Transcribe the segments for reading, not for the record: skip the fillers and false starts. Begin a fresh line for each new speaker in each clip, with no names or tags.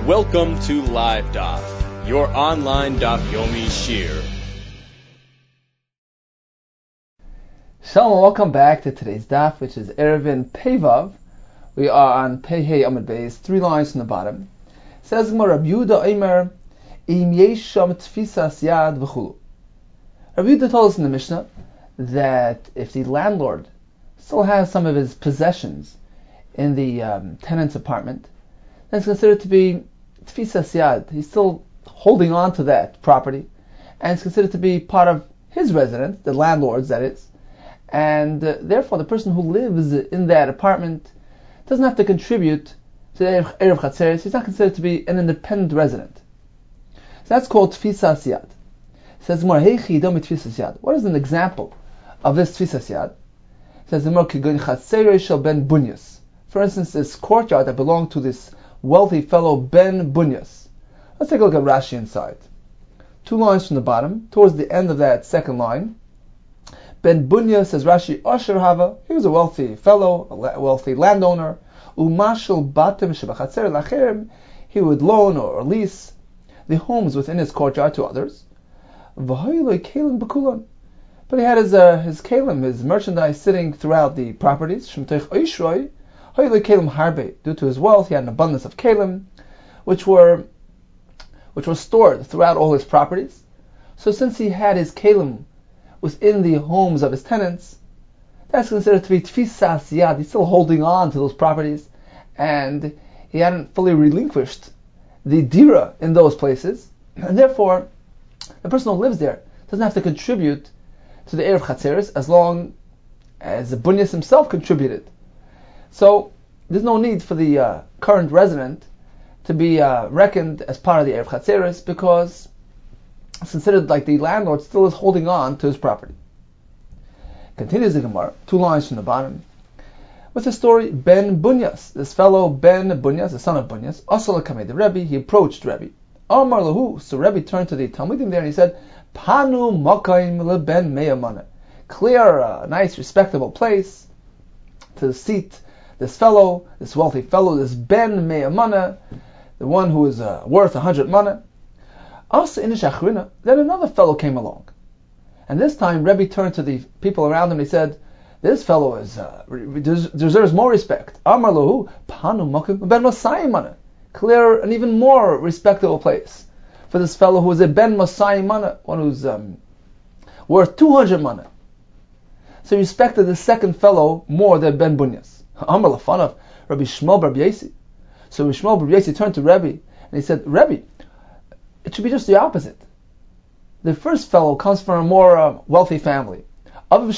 Welcome to Live Daf, your online Daf Yomi Shir.
Shalom, welcome back to today's Daf, which is Erevin Pevav. We are on Pehei Amud Beis, 3 lines from the bottom. It says, Rabbi Yehuda Omer, Im Yesham Tfisas Yad V'chulu. Rabbi Yehuda told us in the Mishnah that if the landlord still has some of his possessions in the tenant's apartment, then it's considered to be Tfisas Yad. He's still holding on to that property, and it's considered to be part of his residence, the landlord's that is, and therefore the person who lives in that apartment doesn't have to contribute to the Erev Chatzeres. He's not considered to be an independent resident. So that's called Tfisas Yad. It says more, Heichi Domi Tfisas Yad. What is an example of this Tfisas Yad? It says more, Kigun Chatzeres Shel Ben Bunyas. For instance, this courtyard that belonged to this wealthy fellow Ben Bunyas. Let's take a look at Rashi inside. 2 lines from the bottom, towards the end of that second line. Ben Bunyas, says Rashi, Asher Hava, he was a wealthy fellow, a wealthy landowner. Umashal Batim Shebachatzer Lacherim, he would loan or lease the homes within his courtyard to others. V'hoyloi Kalim B'kulan, but he had his kalim, his merchandise, sitting throughout the properties. Shemteich Oishroi, Hoyloi Kalim Harbe, due to his wealth, he had an abundance of kalim, which were stored throughout all his properties. So since he had his kalim within the homes of his tenants, that's considered to be Tfisas Yad. He's still holding on to those properties, and he hadn't fully relinquished the dira in those places, and therefore the person who lives there doesn't have to contribute to the Erev Chatzeres as long as the Bunyas himself contributed. So there's no need for the current resident to be reckoned as part of the Erev Chatzeres, because it's considered like the landlord still is holding on to his property. Continues the Gemara, 2 lines from the bottom, with the story Ben Bunyas. This fellow Ben Bunyas, the son of Bunyas, also came the Rebbe. He approached Rebbe. Amar lahu. So Rebbe turned to the Talmudim there and he said, Panu Makaim LeBen Meyamana. Clear, a nice, respectable place to seat this fellow, this wealthy fellow, this Ben Meyamana, the one who is worth 100 mana. Also in Shachrina, then another fellow came along. And this time Rebbe turned to the people around him and he said, this fellow deserves more respect. Amar lahu, Panu Makaim Ben Masai Mana. Clear, an even more respectable place for this fellow who is a Ben Masai Mana, one who's worth 200 mana. So he respected the second fellow more than Ben Bunyas. Amar lafanav, Rabbi Shmuel bar Yesi. So Rabbi Shmuel bar Yesi turned to Rebbe and he said, Rebbe, it should be just the opposite. The first fellow comes from a more wealthy family. The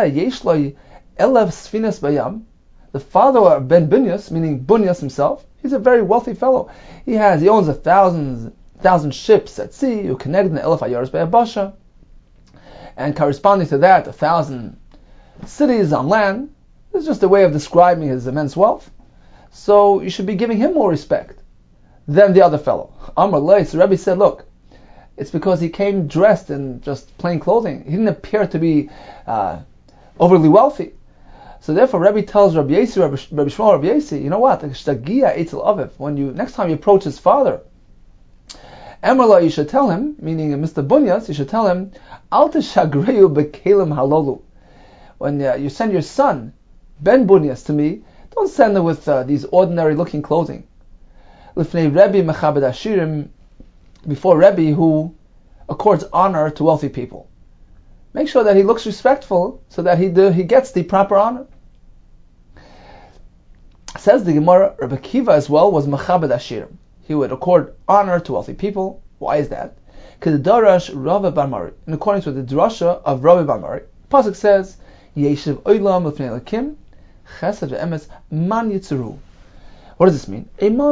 father of Ben Bunyas, meaning Bunyas himself, he's a very wealthy fellow. He owns 1,000 ships at sea, who connect in the Elef Ayoros Be'abasha, and corresponding to that, 1,000 cities on land. This is just a way of describing his immense wealth. So you should be giving him more respect than the other fellow. Amar Lei, so Rebbe said, look, it's because he came dressed in just plain clothing. He didn't appear to be overly wealthy. So therefore Rebbe tells Rabbi Shmuel Rabbi Yesi, you know what? When next time you approach his father, Emerla, you should tell him, meaning Mr. Bunyas, you should tell him, Al teshagreyu bekelim halolu. When you send your son, Ben Bunyas, to me, don't send him with these ordinary looking clothing. Lifnei Rebbe mechabed ashirim, before Rebbe who accords honor to wealthy people. Make sure that he looks respectful so that he gets the proper honor. Says the Gemara, Rebbe Kiva as well was mechabed ashirim. He would accord honor to wealthy people. Why is that? Because the Darash Rava bar Mari, in accordance with the drasha of Rava bar Mari, Pasuk says, Yeshiv oilam lefnei Elokim, chesed ve'emes man yitzuru. What does this mean?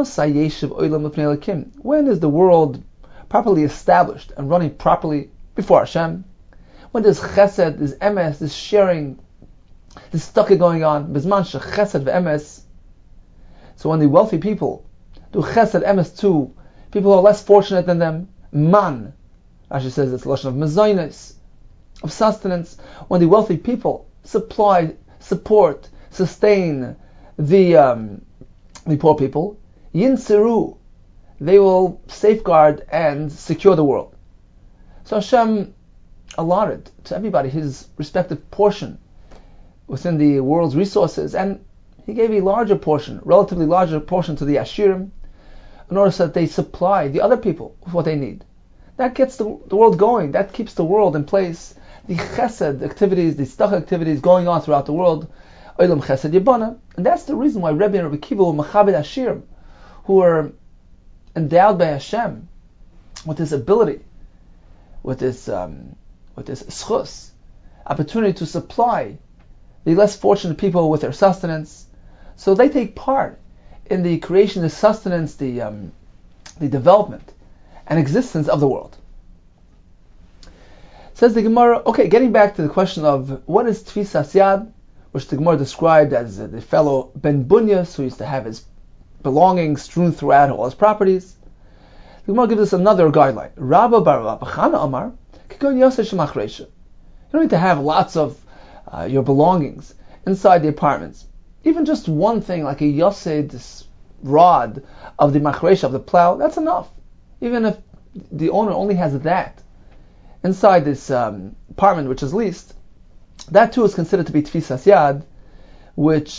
When is the world properly established and running properly before Hashem? When there's chesed, there's emes, there's sharing, there's stucca going on. Bizman chesed ve'emes. So when the wealthy people do chesed emes to people who are less fortunate than them, man, Rashi says it's lashon of mezainis, of sustenance. When the wealthy people supply, support, sustain the poor people, yinseru, they will safeguard and secure the world. So Hashem allotted to everybody his respective portion within the world's resources, and he gave a larger portion, relatively larger portion to the Ashirim, in order so that they supply the other people with what they need. That gets the world going, that keeps the world in place. The chesed activities, the tzedakah activities going on throughout the world, Olam Chesed Yibana, and that's the reason why Rebbe and Rabbi Kiva were Machabed Ashirim, who were endowed by Hashem with this ability, with this schus, opportunity to supply the less fortunate people with their sustenance. So they take part in the creation, the sustenance, the development and existence of the world. Says the Gemara, okay, getting back to the question of what is Tfisas Yad, which the Gemara described as the fellow Ben Bunyas, who used to have his belongings strewn throughout all his properties. The Gemara gives us another guideline. Rabba bar Rabba Chana Amar, Kikon Yosef Shemach Reisha. You don't need to have lots of your belongings inside the apartments. Even just one thing, like a yosed, this rod of the machresha, of the plow, that's enough. Even if the owner only has that inside this apartment which is leased, that too is considered to be tfisas yad, which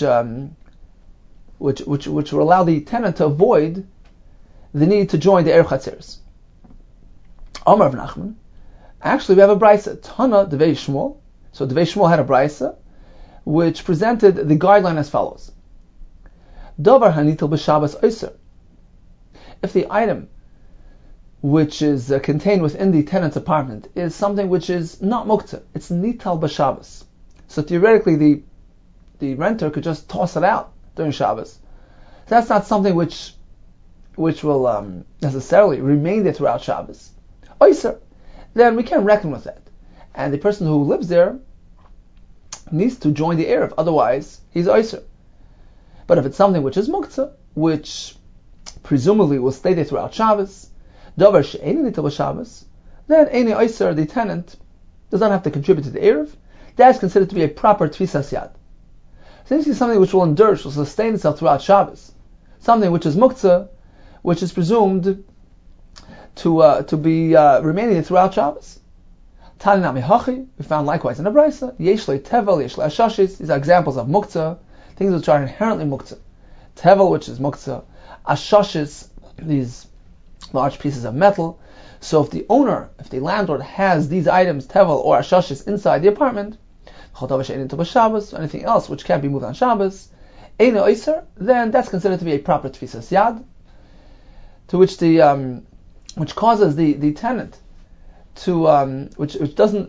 will allow the tenant to avoid the need to join the Erev Chatzeres. Amar Rav Nachman, actually we have a brisa, Tana Devei Shmuel. So Devei Shmuel had a brisa which presented the guideline as follows: Davar hanitel b'Shabbos oiser. If the item which is contained within the tenant's apartment is something which is not muktzah, it's nital b'Shabbos. So theoretically, the renter could just toss it out during Shabbos. So that's not something which will necessarily remain there throughout Shabbos. Oiser, then we can reckon with that, and the person who lives there needs to join the Erev, otherwise he's Oyser. But if it's something which is Muktzah, which presumably will stay there throughout Shabbos, Davar she'eini nital b'Shabbos, then Eini Oyser, the tenant, does not have to contribute to the Erev. That is considered to be a proper Tfisas Yad. Since it's something which will endure, will sustain itself throughout Shabbos, something which is Muktzah, which is presumed to be remaining throughout Shabbos. Talinami Hachi, we found likewise in the Brisa, Yesh le Tevel, Yesh le Ashashis, these are examples of Muktzah, things which are inherently Muktzah. Tevel, which is Muktzah, Ashashis, these large pieces of metal. So if the landlord has these items, Tevel or Ashashis, inside the apartment, or anything else which can't be moved on Shabbos, Eino Oyser, then that's considered to be a proper Tfisas Yad, to which which causes the tenant to which doesn't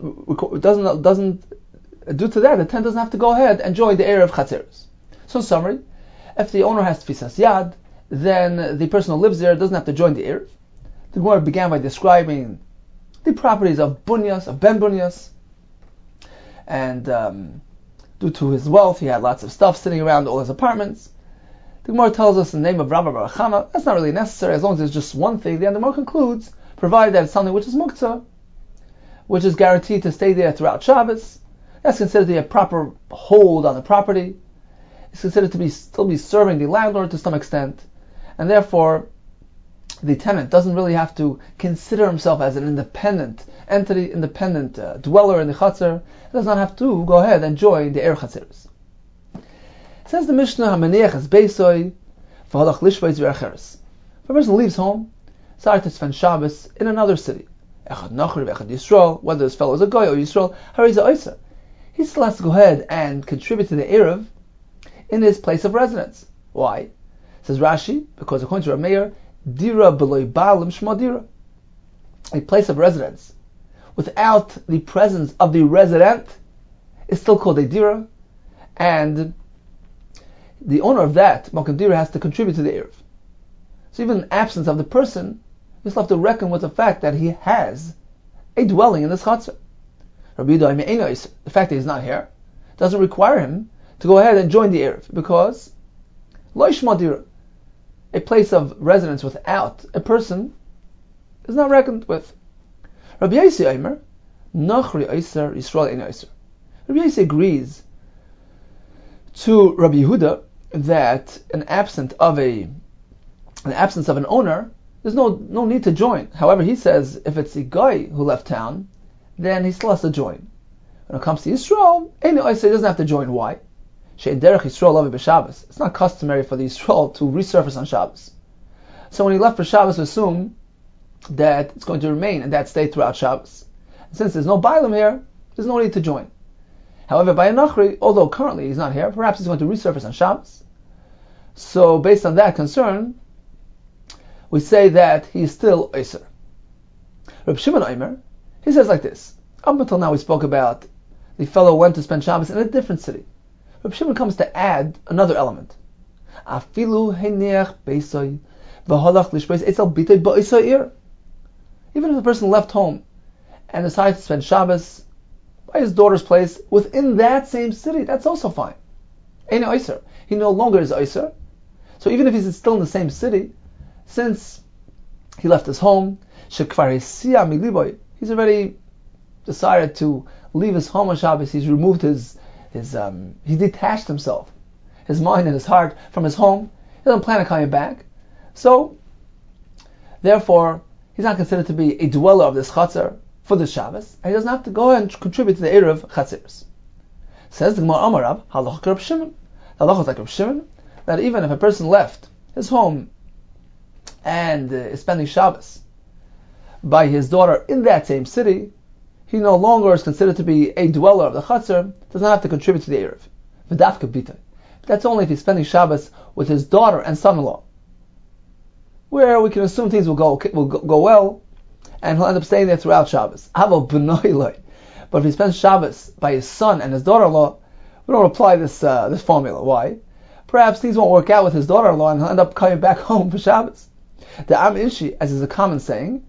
due to that the tenant doesn't have to go ahead and join the Erev Chatzeres. So in summary, if the owner has Tfisas Yad, then the person who lives there doesn't have to join the Erev. The Gemara began by describing the properties of Bunyas, of Ben Bunyas, and due to his wealth, he had lots of stuff sitting around all his apartments. The Gemara tells us the name of Rabba bar Chana. That's not really necessary as long as there's just one thing. Then the Gemara concludes, provided that it's something which is muktzah, which is guaranteed to stay there throughout Shabbos, that's considered to be a proper hold on the property. It's considered to still be serving the landlord to some extent, and therefore the tenant doesn't really have to consider himself as an independent entity, independent dweller in the chatzar. He does not have to go ahead and join the Erev Chatzeres. Says the Mishnah, "Hamaniach es beisoi, v'halach lishvayz v'acheres." If a person leaves home, started to spend Shabbos in another city, echad nachri v'echad Yisrael, whether this fellow is a goy or Yisrael, hariza oisa, he still has to go ahead and contribute to the Erev in his place of residence. Why? Says Rashi, because according to Rameir, dira b'loy ba'alim shma dira, a place of residence without the presence of the resident is still called a dira, and the owner of that Makom Dira has to contribute to the Erev. So even in absence of the person, you still have to reckon with the fact that he has a dwelling in this chatzah. The fact that he's not here doesn't require him to go ahead and join the Erev, because Lo Yishma Dira, a place of residence without a person, is not reckoned with. Rabbi Yossi Omer, Nachri Oyser, Yisrael Ein Oyser. Rabbi Yossi agrees to Rabbi Yehuda that an absence of an owner, there's no need to join. However, he says if it's a guy who left town, then he still has to join. When it comes to Yisrael, Ein Oiser, he doesn't have to join. Why? She'en derech Yisrael lavi b'Shabbos. It's not customary for the Yisrael to resurface on Shabbos. So when he left for Shabbos, assume that it's going to remain in that state throughout Shabbos. And since there's no Bailam here, there's no need to join. However, by a Nachri, although currently he's not here, perhaps he's going to resurface on Shabbos. So based on that concern, we say that he is still Oiser. Reb Shimon Omer, he says like this. Up until now we spoke about the fellow went to spend Shabbos in a different city. Reb Shimon comes to add another element. Afilu heneach beisoy v'holach lishbeis etzel bitay ba'isayir. Even if the person left home and decided to spend Shabbos by his daughter's place within that same city, that's also fine. Ein Oiser. He no longer is Oiser. So even if he's still in the same city, since he left his home, shekvar hisiya miliboy, he's already decided to leave his home on Shabbos. He's removed he detached himself, his mind and his heart from his home. He doesn't plan on coming back. So, therefore, he's not considered to be a dweller of this chatzar for the Shabbos, and he doesn't have to go and contribute to the Erev Chatziris. Says the Gemara Amarav, Halach Reb Shimon. The Halach is like Reb Shimon, that even if a person left his home and is spending Shabbos by his daughter in that same city, he no longer is considered to be a dweller of the Chatzar, does not have to contribute to the Erev. V'dafka bita. That's only if he's spending Shabbos with his daughter and son-in-law, where we can assume things will go well, and he'll end up staying there throughout Shabbos. But if he spends Shabbos by his son and his daughter-in-law, we don't apply this formula. Why? Perhaps things won't work out with his daughter-in-law, and he'll end up coming back home for Shabbos. The Am Ishi, as is a common saying,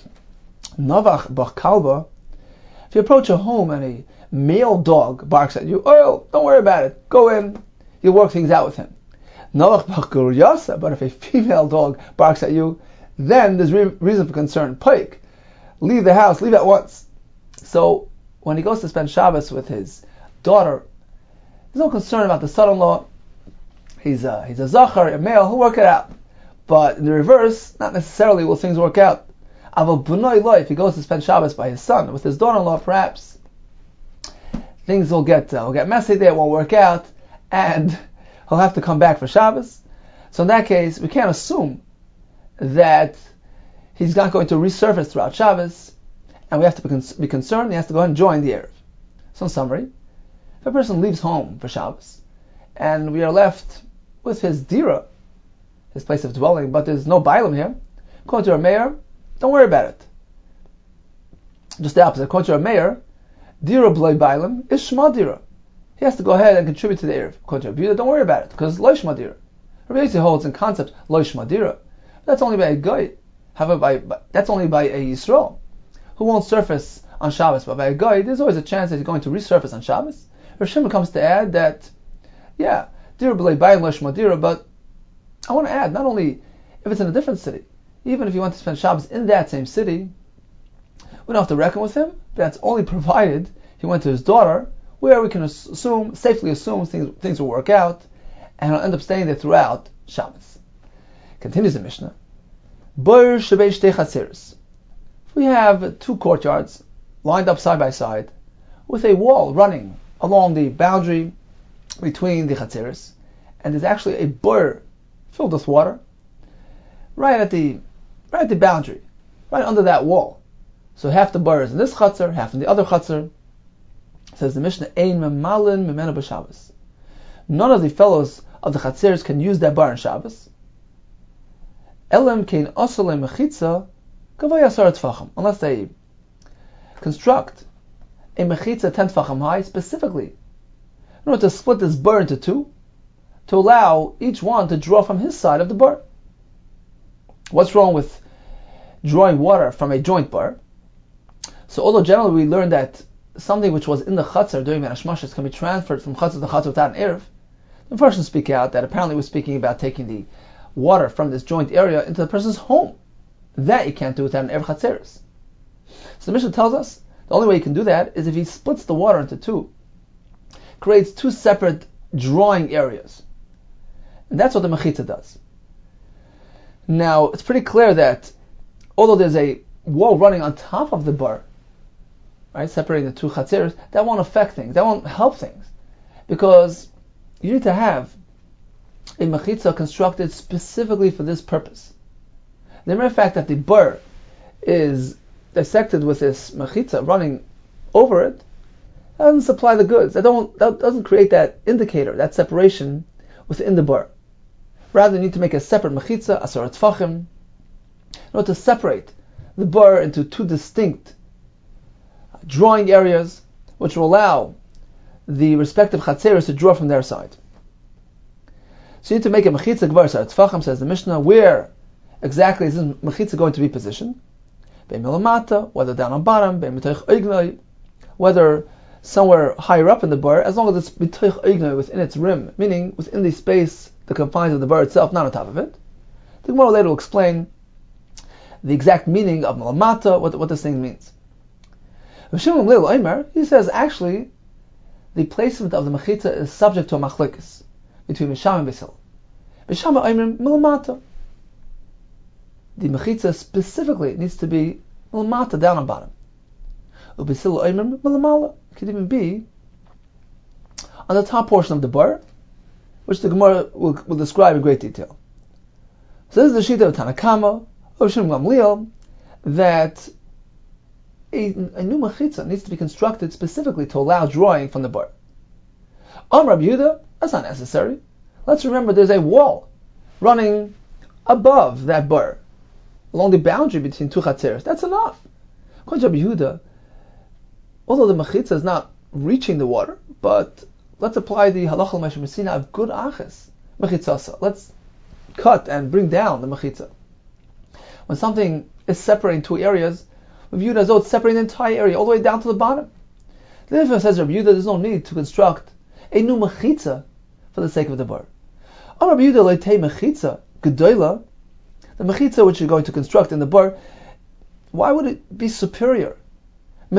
Navach bach kalba. If you approach a home and a male dog barks at you, oh, don't worry about it. Go in. You'll work things out with him. Navach bach guryasa. But if a female dog barks at you, then there's reason for concern. Pike, leave the house. Leave at once. So when he goes to spend Shabbos with his daughter, there's no concern about the son-in-law. He's a zachar, a male. He'll work it out. But in the reverse, not necessarily will things work out. Aval bunoi lo, if he goes to spend Shabbos by his son with his daughter-in-law, perhaps things will get messy there. It won't work out, and he'll have to come back for Shabbos. So in that case, we can't assume that he's not going to resurface throughout Shabbos, and we have to be concerned. He has to go ahead and join the Erev. So in summary, if a person leaves home for Shabbos, and we are left with his dira, his place of dwelling, but there's no bailam here, according to our mayor, don't worry about it. Just the opposite. According to our mayor, dira b'loi bailam is shma dira. He has to go ahead and contribute to the Erev. According to Rabbi Yehuda, don't worry about it, because lo shma dira. Rabbi Yehuda holds in concept lo shma dira. That's only by a guy. However, that's only by a Yisrael who won't surface on Shabbos. But by a guy, there's always a chance that he's going to resurface on Shabbos. Rav Shimon comes to add that, yeah, dira b'loi bailam lo shma dira, but I want to add, not only if it's in a different city, even if you want to spend Shabbos in that same city, we don't have to reckon with him. That's only provided he went to his daughter, where we can safely assume things will work out, and he'll end up staying there throughout Shabbos. Continues the Mishnah. Boir shebei shtei chatzeros. We have two courtyards lined up side by side, with a wall running along the boundary between the chatzeros, and there's actually a boir filled with water right at the boundary, right under that wall. So half the bar is in this chutzner, half in the other chutzner. Says the Mishnah, Ein memalin memena b'Shabbos. None of the fellows of the chatzeres can use that bar on Shabbos. Elam kein osalem mechitza kavay asar tfachim, unless they construct a mechitza 10 tfachim high, specifically in order to split this bar into two, to allow each one to draw from his side of the bar. What's wrong with drawing water from a joint bar? So although generally we learn that something which was in the chutzner during Hashmashas can be transferred from chutzner to chutzner without an erev, the Farshim speak out that apparently we're speaking about taking the water from this joint area into the person's home. That you can't do without an erev chatzeres. So the Mishnah tells us the only way you can do that is if he splits the water into two, creates two separate drawing areas. And that's what the mechitza does. Now, it's pretty clear that although there's a wall running on top of the bar, right, separating the two chatzeros, that won't affect things, that won't help things, because you need to have a mechitza constructed specifically for this purpose. The mere fact that the bar is dissected with this mechitza running over it doesn't supply the goods. That doesn't create that indicator, that separation within the bar. Rather, you need to make a separate mechitza, asar tfachim, in order to separate the bar into two distinct drawing areas, which will allow the respective chatzeros to draw from their side. So you need to make a mechitza gvar asar tfachim, says the Mishnah. Where exactly is this mechitza going to be positioned? Whether down on bottom, whether somewhere higher up in the bar, as long as it's within its rim, meaning within the space, the confines of the bar itself, not on top of it. The Gemara later will explain the exact meaning of malamata, what this thing means. He says actually the placement of the mechitza is subject to a machlekes between Misham and Beis Hillel. Misham malamata. The mechitza specifically needs to be malamata, down and bottom. Beis Hillel malamala. It could even be on the top portion of the bar, which the Gemara will describe in great detail. So this is the Shita of Tanakama, of Shimon Gamliel, that a new mechitza needs to be constructed specifically to allow drawing from the bar. Rabbi Yehuda, that's not necessary. Let's remember there's a wall running above that bar, along the boundary between two chatzeros. That's enough. According to Rabbi Yehuda, although the mechitza is not reaching the water, but let's apply the halacha l'mashemesina of good aches mechitzasa. Let's cut and bring down the mechitza. When something is separating two areas, we view it as though it's separating the entire area all the way down to the bottom. Therefore, says Rabbi Yehuda, there's no need to construct a new mechitza for the sake of the bar. Rabbi Yehuda leitei mechitza gedola, the mechitza which you're going to construct in the bar, why would it be superior than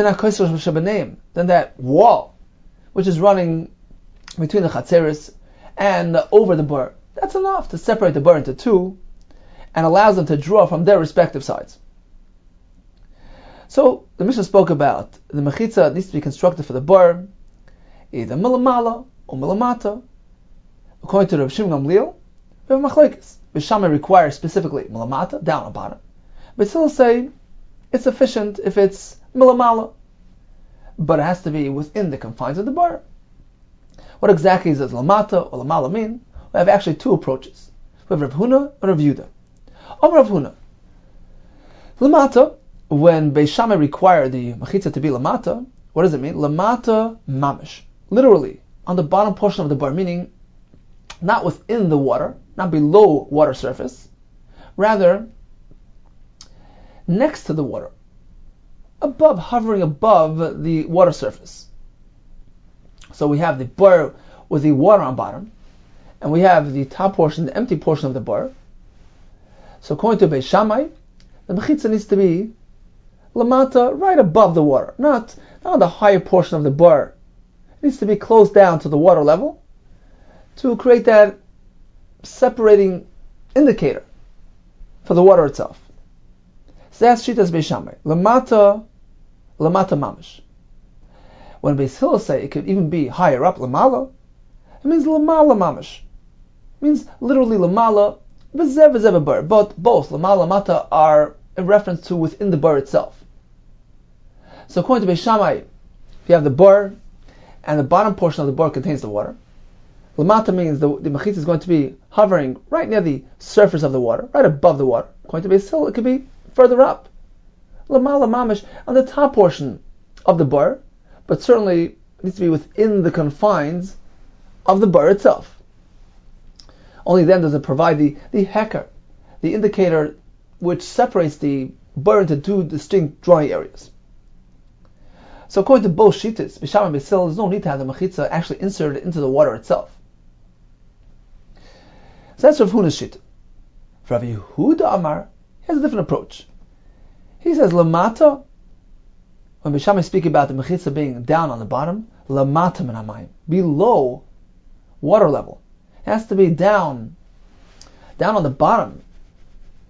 that wall which is running between the chatzeros and over the bar? That's enough to separate the bar into two and allows them to draw from their respective sides. So the Mishnah spoke about the mechitza needs to be constructed for the bar, either milamala or milamata. According to Rav Shimon Gamliel, we have machlekes. Bishama requires specifically milamata, down or bottom. But still say it's sufficient if it's milamala, but it has to be within the confines of the bar. What exactly does lamata or lamala mean? We have actually two approaches. We have Rav Huna and Rav Yehuda. Of Rav Huna, lamata, when Beis Shammai required the mechitza to be lamata, what does it mean? Lamata mamish, literally on the bottom portion of the bar, meaning not within the water, not below water surface, rather next to the water, above, hovering above the water surface. So we have the bar with the water on bottom, and we have the top portion, the empty portion of the bar. So according to Beis Shammai, the mechitza needs to be lamata, right above the water, not on the higher portion of the bar. It needs to be close down to the water level to create that separating indicator for the water itself. So that's Shitas Beis Shammai. Lamata mamish. When Beis Hillel say it could even be higher up, lamala, it means lamala mamish. It means literally lamala v'zev bar. But both lamala lamata are a reference to within the bar itself. So according to Beis Shammai, if you have the bar and the bottom portion of the bar contains the water, lamata means the mechitza is going to be hovering right near the surface of the water, right above the water. According to Beis Hillel, it could be further up, lamala mamish, on the top portion of the bar, but certainly it needs to be within the confines of the bar itself. Only then does it provide the heker, the indicator which separates the bar into two distinct drawing areas. So according to both shittas, Beis Shammai and Beis Hillel, there's no need to have the mechitza actually inserted into the water itself. So that's Rav Huna's shita. For Rav Yehuda Amar, he has a different approach. He says, lamata, when Beis Shammai speak about the mechitza being down on the bottom, lamata min hamayim, below water level. It has to be down on the bottom,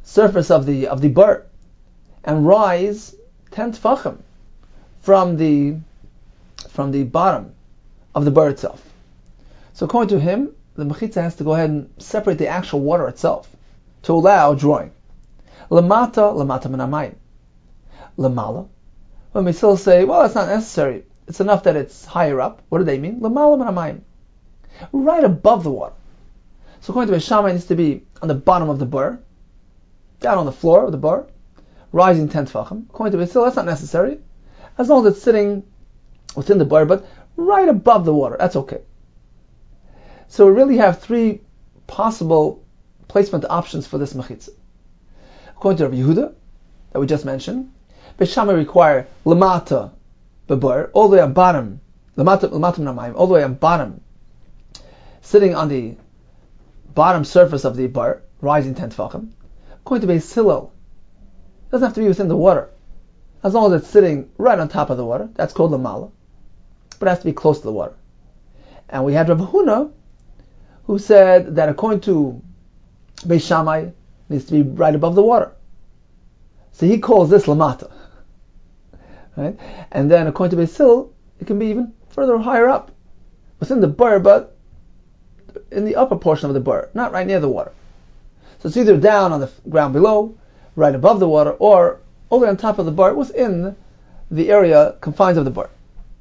surface of the bar and rise 10 tefachim from the bottom of the bar itself. So according to him, the mechitza has to go ahead and separate the actual water itself to allow drawing. Lamata min hamayim. Lamala. When we still say, well, it's not necessary. It's enough that it's higher up. What do they mean? Lamala min hamayim. Right above the water. So according to Beis Shammai, it needs to be on the bottom of the bar, down on the floor of the bar, rising 10 tefachim. According to Beis Hillel, that's not necessary. As long as it's sitting within the bar, but right above the water, that's okay. So we really have three possible placement options for this mechitza. According to Rabbi Yehuda, that we just mentioned, Beis Shammai require lamata bebar, all the way on bottom, lamata min hamayim, all the way on bottom, sitting on the bottom surface of the bar, rising 10 tefachim. According to Beis Hillel, it doesn't have to be within the water. As long as it's sitting right on top of the water, that's called lamala, but it has to be close to the water. And we had Rav Huna, who said that according to Beis Shammai, it needs to be right above the water. So he calls this lamata. Right? And then according to Beis Hillel, it can be even further higher up, within the bar, but in the upper portion of the bar, not right near the water. So it's either down on the ground below, right above the water, or all the way on top of the bar, within the area confines of the bar.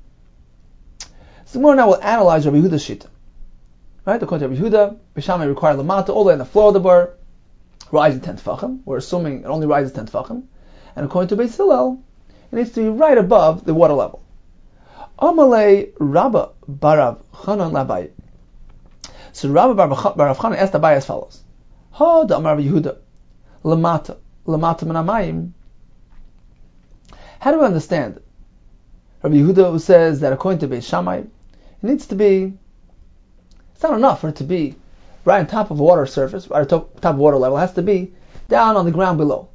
So more now we'll analyze Rabbi Yehuda's shita. Right? According to Rabbi Yehuda, Beis Shammai require lamata all the way on the floor of the bar, rising 10 tefachim. We're assuming it only rises 10 tefachim. And according to Beis Hillel, it needs to be right above the water level. Amalei Rabba Barav Chanan Labai. So Rabba Barav Chanan asked Abai as follows: Ha da Amar Rabbi Yehuda lamata min hamayim. How do we understand Rabbi Yehuda, who says that according to Beis Shammai, it needs to be, it's not enough for it to be right on top of water surface, right on top of water level. It has to be down on the ground below.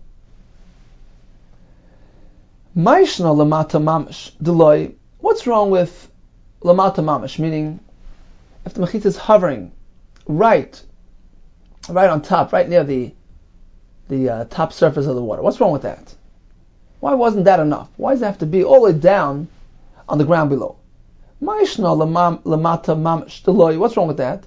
Maishna lamata mamish deloi. What's wrong with lamata mamish? Meaning, if the mechitza is hovering right on top, right near the top surface of the water, what's wrong with that? Why wasn't that enough? Why does it have to be all the way down on the ground below? Maishna lamata mamish deloi. What's wrong with that?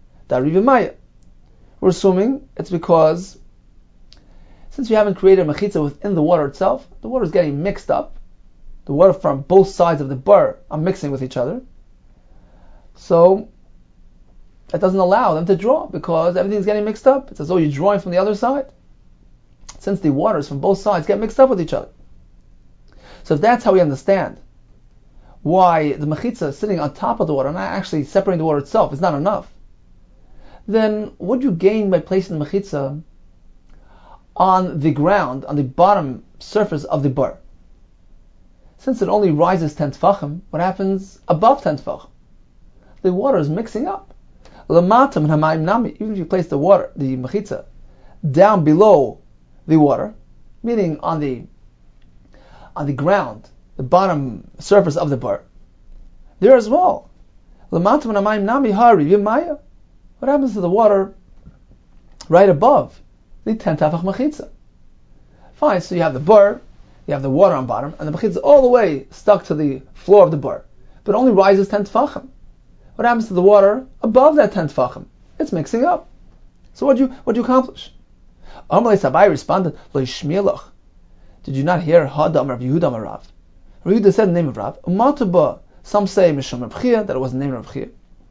We're assuming it's because since you haven't created a mechitza within the water itself, the water is getting mixed up. The water from both sides of the bar are mixing with each other. So that doesn't allow them to draw because everything's getting mixed up. It's as though you're drawing from the other side. Since the waters from both sides get mixed up with each other. So if that's how we understand why the mechitza sitting on top of the water, not actually separating the water itself, is not enough, then what do you gain by placing the mechitza on the ground, on the bottom surface of the bar? Since it only rises 10 tefachim, what happens above 10 tefachim? The water is mixing up. Lamata min hamayim nami. Even if you place the mechitza, down below the water, meaning on the ground, the bottom surface of the bar, there as well. Lamata min hamayim nami hari v'maya. What happens to the water right above the 10 tefach mechitza? Fine, so you have the bar, you have the water on bottom, and the mechitza all the way stuck to the floor of the bar, but only rises 10 tefachim. What happens to the water above that 10 tefachim? It's mixing up. So what do you accomplish? Amalei Sabai responded, Lo yishmielach. Did you not hear Hadam Rav Yehuda Rav? Rav Yehuda said the name of Rav. Umataba. Some say Mishum Rav Chia, that it was the name of Rav Chia.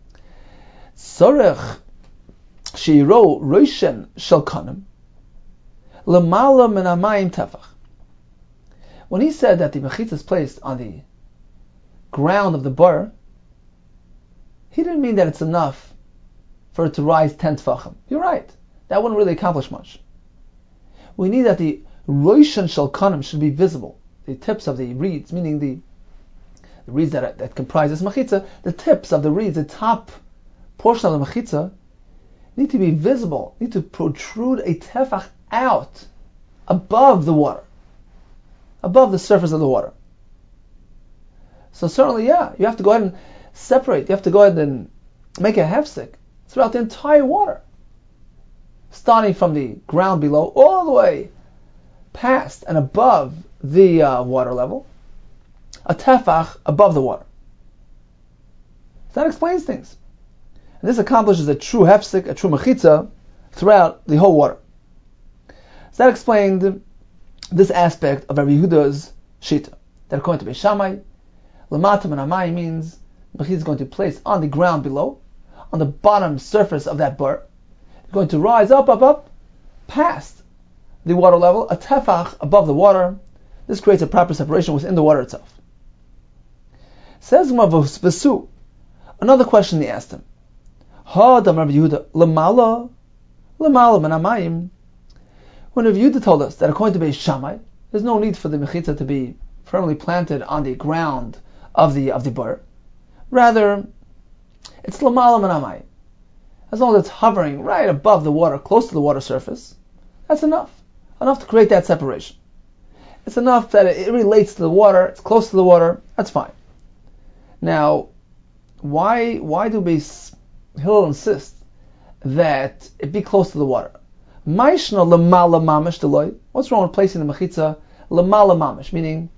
Sorech sheiro roishen shel kanim lemala min hamayim tefach. When he said that the mechitza is placed on the ground of the bar, he didn't mean that it's enough for it to rise 10 tefachim. You're right. That wouldn't really accomplish much. We need that the roishen shel kanim should be visible. The tips of the reeds, meaning the reeds that comprise this mechitza, the tips of the reeds, the top portion of the mechitza, need to be visible, need to protrude a tefach out above the water, above the surface of the water. So certainly, yeah, you have to go ahead and separate, you have to go ahead and make a hefsek throughout the entire water. starting from the ground below all the way past and above the water level, a tefach above the water. So that explains things. And this accomplishes a true hefsek, a true mechitza, throughout the whole water. So that explained this aspect of Rabbi Yehuda's shita. That according to Beis Shammai, Lamata min hamayim means mechitza is going to place on the ground below, on the bottom surface of that bar. It's going to rise up, past the water level, a tefach above the water. This creates a proper separation within the water itself. Says Vesu, another question they asked him. Ha'adam Rabbi Yehuda, lamala min hamayim. When Rabbi Yehuda told us that according to Beis Shammai, there's no need for the mechitza to be firmly planted on the ground of the bar. Rather, it's lamala min hamayim. As long as it's hovering right above the water, close to the water surface, that's enough. Enough to create that separation. It's enough that it relates to the water, it's close to the water, that's fine. Now, why do Beis Hillel insist that it be close to the water? Maishna lemala mamish deloy. What's wrong with placing the mechitza lemala mamish, meaning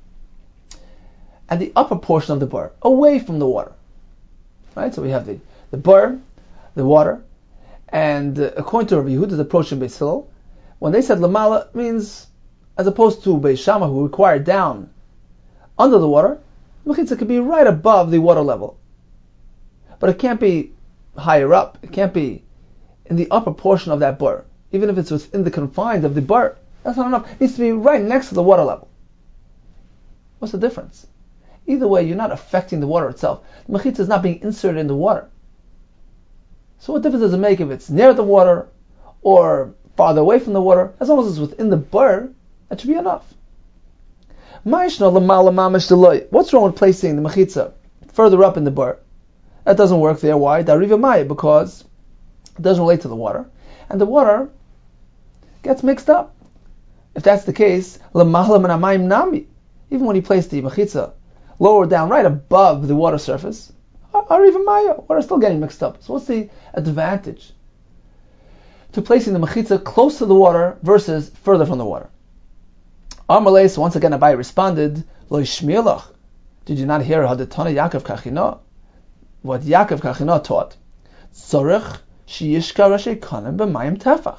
at the upper portion of the bar, away from the water? Right. So we have the bar, the water, and according to Rabbi Yehuda's approach in Beis Hillel, when they said lemala, means as opposed to Beis Shammai who required down under the water, mechitza could be right above the water level, but it can't be higher up. It can't be in the upper portion of that bar. Even if it's within the confines of the bar, that's not enough. It needs to be right next to the water level. What's the difference? Either way, you're not affecting the water itself. The mechitza is not being inserted in the water. So what difference does it make if it's near the water or farther away from the water? As long as it's within the bar, that should be enough. What's wrong with placing the mechitza further up in the bar? That doesn't work there. Why? Because it doesn't relate to the water, and the water gets mixed up. If that's the case, even when you place the mechitza lower down, right above the water surface, or even maya, water is still getting mixed up. So what's the advantage to placing the mechitza close to the water versus further from the water? Amalei, so once again Abai responded, Lo yishmielach. Did you not hear how the Tana Yaakov Kachina? What Yaakov Kachina taught? Tzorech sheyishka rashi kanim b'mayim tefach.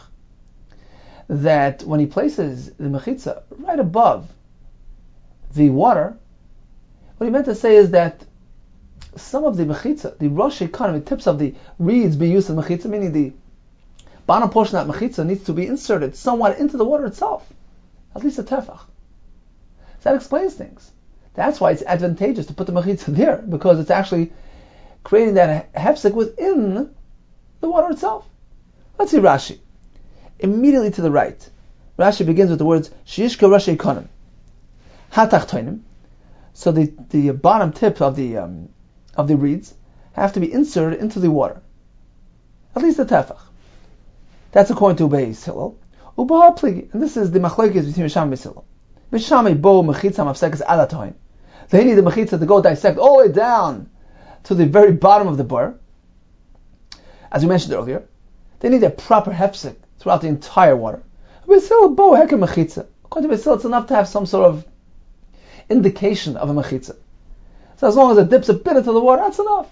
That when he places the mechitza right above the water, what he meant to say is that some of the mechitza, the rashi kanim, the tips of the reeds be used in mechitza, meaning the bottom portion of that mechitza needs to be inserted somewhat into the water itself. At least a tefach. So that explains things. That's why it's advantageous to put the mechitza there, because it's actually creating that hefsek within the water itself. Let's see Rashi. Immediately to the right, Rashi begins with the words Shishka Rashi Konim Hatachtoinim. So the bottom tip of the reeds have to be inserted into the water. At least a tefach. That's according to Beis Hillel. And this is the machlokes between Beis Shammai and Beis Hillel. Beis Shammai bo mechitza mafsekas alatoin. They need the mechitza to go dissect all the way down to the very bottom of the bar. As we mentioned earlier, they need a proper hefsek throughout the entire water. Beis Hillel bo heker mechitza. According to Beis Hillel, it's enough to have some sort of indication of a mechitza. So as long as it dips a bit into the water, that's enough.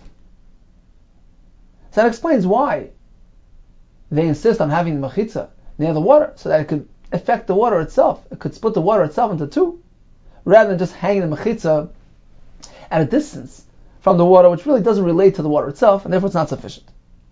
So that explains why they insist on having the mechitza near the water, so that it could affect the water itself. It could split the water itself into two, rather than just hanging the mechitza at a distance from the water, which really doesn't relate to the water itself, and therefore it's not sufficient.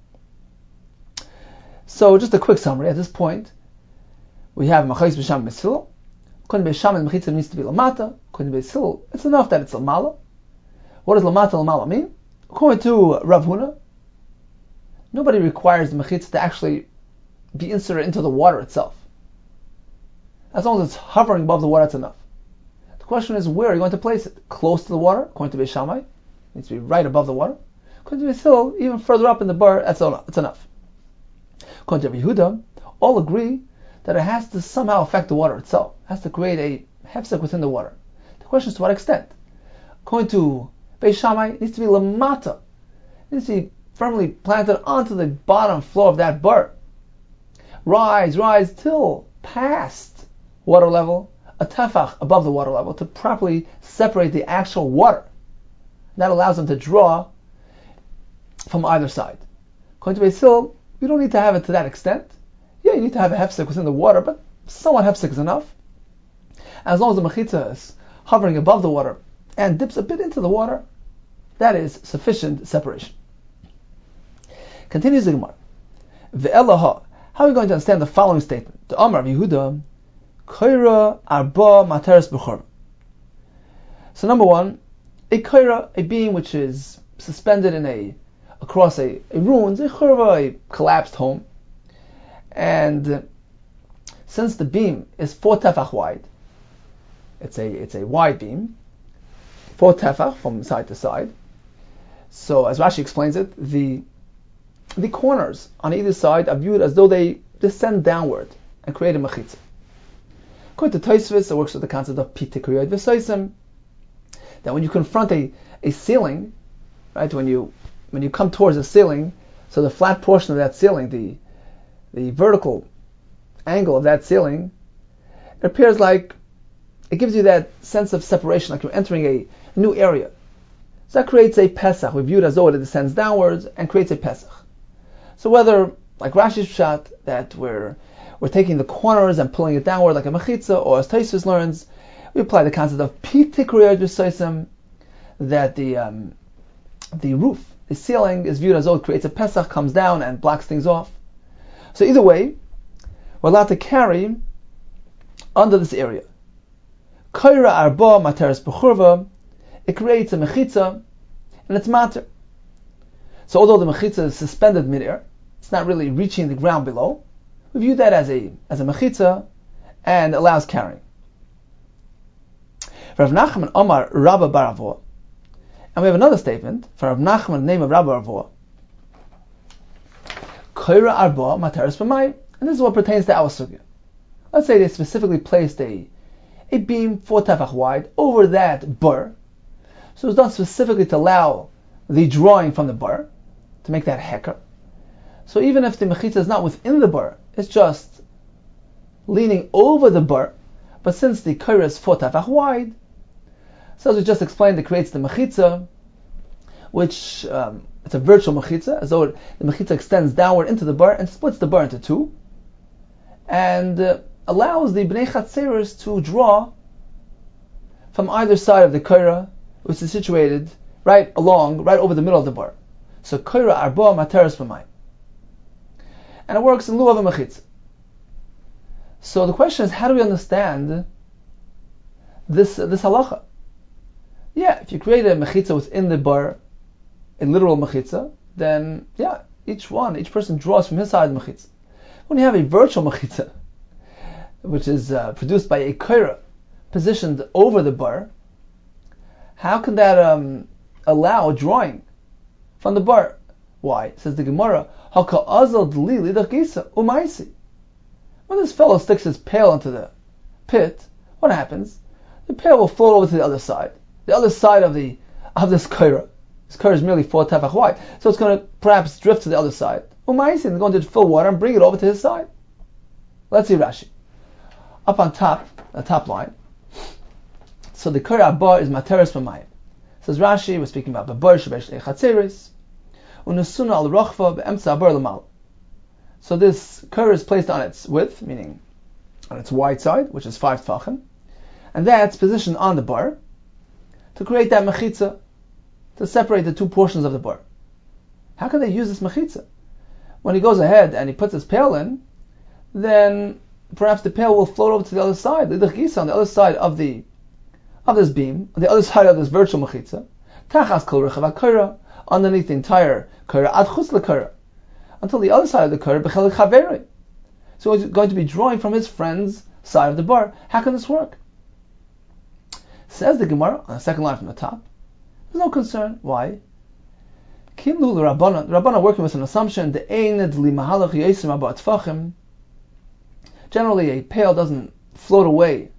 So just a quick summary. At this point, we have Machais B'Sham Beis Hillel. According to Beis Shammai, the mechitza needs to be lamata. According to Beis Hillel, it's enough that it's lamala. What does lamata mean? According to Rav Huna, nobody requires the mechitza to actually be inserted into the water itself. As long as it's hovering above the water, it's enough. The question is, where are you going to place it? Close to the water, according to Beis Shammai. It needs to be right above the water. According to Beis Hillel, even further up in the bar, it's enough. According to Rabbi Yehuda, all agree that it has to somehow affect the water itself. It has to create a hefsek within the water. The question is, to what extent? According to Beis Shammai, it needs to be lamata. It needs to be firmly planted onto the bottom floor of that bar. rise till past water level, a tefach above the water level, to properly separate the actual water. That allows them to draw from either side. According to Beis Hillel, you don't need to have it to that extent. Yeah, you need to have a hefsek within the water, but somewhat hefsek is enough. As long as the mechitza is hovering above the water and dips a bit into the water, that is sufficient separation. Continues the Gemara. Ve'elaha. How are we going to understand the following statement? The Amar of Yehuda, Koira arba materes b'chorba. So number one, a koira, a beam which is suspended across a ruins, a chorba, a collapsed home, and since the beam is 4 tefach wide, it's a wide beam, 4 tefach from side to side. So as Rashi explains it, the corners on either side are viewed as though they descend downward and create a mechitza. According to Tosfos, it works with the concept of pitikuyot v'soisim, that when you confront a ceiling, right, when you come towards a ceiling, so the flat portion of that ceiling, the vertical angle of that ceiling, it appears like it gives you that sense of separation, like you're entering a new area. So that creates a pesach. We view it as though it descends downwards and creates a pesach. So whether, like Rashi's pshat, that we're taking the corners and pulling it downward like a mechitza, or as Tosfos learns, we apply the concept of pitikuyot v'soisim, that the roof, the ceiling, is viewed as though it creates a pesach, comes down and blocks things off. So either way, we're allowed to carry under this area. Koira arba materes b'chorva, it creates a mechitza, and it's mater. So although the mechitza is suspended midair, it's not really reaching the ground below, we view that as a mechitza and allows carrying. Rav Nachman Omar Rabba bar Avoa, and we have another statement for Rav Nachman, the name of Rabba bar Avoa. Koira arba materes b'mayim, and this is what pertains to our sugya. Let's say they specifically placed a beam 4 tefach wide over that bar, so it's done specifically to allow the drawing from the bar, to make that heker. So even if the mechitza is not within the bar, it's just leaning over the bar, but since the koira is 4 tefach wide, so as we just explained, it creates the mechitza, which it's a virtual mechitza, as though the mechitza extends downward into the bar and splits the bar into 2, and allows the bnei chatzeros to draw from either side of the koira, which is situated right over the middle of the bar. So koira arba materes b'mayim, and it works in lieu of a mechitza. So the question is, how do we understand this halacha? Yeah, if you create a mechitza within the bar, a literal mechitza, then yeah, each person draws from his side of the mechitza. When you have a virtual mechitza, which is produced by a koira positioned over the bar, how can that allow drawing from the bar? Why? Says the Gemara, Haka'azal dli lidach gisa umaisi. When this fellow sticks his pail into the pit, what happens? The pail will float over to the other side. The other side of this koira. This koira is merely 4 tefach wide, so it's going to perhaps drift to the other side. Umaisi, and going to fill water and bring it over to his side. Let's see Rashi. Up on top, the top line. So the koira abba is materes b'mayim. Says Rashi, we're speaking about b'bar shebesh echatzeres, unusuna al rochva be'emtza abar l'mal. So this koira is placed on its width, meaning on its wide side, which is 5 tefachim, and that's positioned on the bar to create that mechitza, to separate the 2 portions of the bar. How can they use this mechitza? When he goes ahead and he puts his pail in, then perhaps the pail will float over to the other side, the gisa, on the other side of this beam, on the other side of this virtual mechitza, tachas kol rechav koira, underneath the entire koira, ad chutz lekoira, until the other side of the koira, b'chelik chaveri. So he's going to be drawing from his friend's side of the bar. How can this work? Says the Gemara on the second line from the top, there's no concern. Why? Kimlu l'Rabbanan. The Rabbanan working with an assumption, the eined li mahalach yesim abba tfachim. Generally, a pail doesn't float away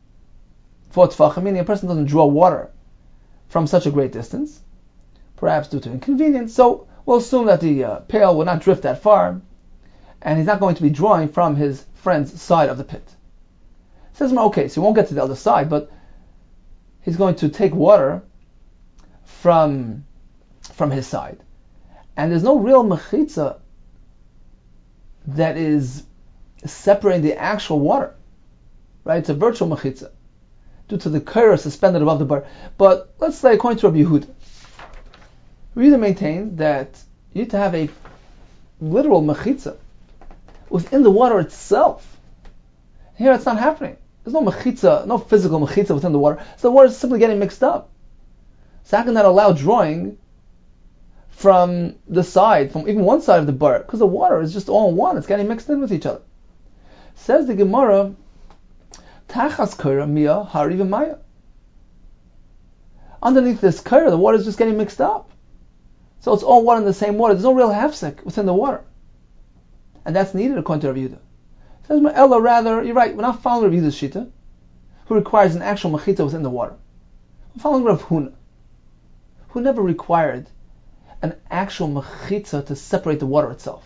4 tefachim, meaning a person doesn't draw water from such a great distance, perhaps due to inconvenience. So we'll assume that the pail will not drift that far, and he's not going to be drawing from his friend's side of the pit. Says, okay, so he won't get to the other side, but he's going to take water from his side. And there's no real mechitza that is separating the actual water. Right? It's a virtual mechitza due to the kaira suspended above the bar. But let's say, according to Rabbi Yehuda, we either maintain that you need to have a literal mechitza within the water itself. Here it's not happening. There's no mechitza, no physical mechitza within the water. So the water is simply getting mixed up. So how can that allow drawing from the side, from even one side of the bar? Because the water is just all in one. It's getting mixed in with each other. Says the Gemara, Tachas kaira mia hariva maya. Underneath this kaira, the water is just getting mixed up. So it's all one in the same water. There's no real hafsek within the water. And that's needed according to Rabbi Yehuda. Says Ella, rather, you're right, we're not following Rabbi Yehuda's shita, who requires an actual mechitza within the water. We're following Rav Huna, who never required an actual mechitza to separate the water itself.